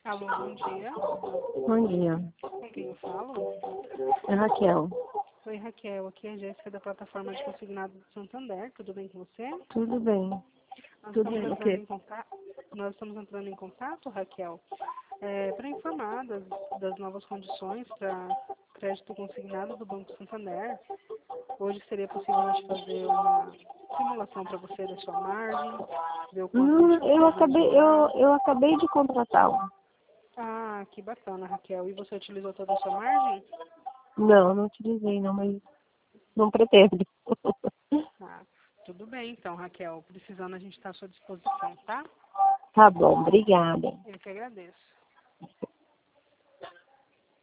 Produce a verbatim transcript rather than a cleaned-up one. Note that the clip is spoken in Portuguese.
Alô, bom dia. Bom dia. Com quem eu falo? É Raquel. Oi, Raquel. Aqui é a Jéssica da plataforma de consignado do Santander. Tudo bem com você? Tudo bem. Nós Tudo estamos bem. O entrando quê? em contato, nós estamos entrando em contato, Raquel, é, para informar das, das novas condições para crédito consignado do Banco Santander. Hoje seria possível a gente fazer uma simulação para você da sua margem, ver o quanto a Não, gente eu consegue acabei, eu, ajudar. eu acabei de contratá-lo. Ah, que bacana, Raquel. E você utilizou toda a sua margem? Não, não utilizei não, mas não pretendo. Ah, tudo bem então, Raquel. Precisando, a gente está à sua disposição, tá? Tá bom, obrigada. Eu que agradeço.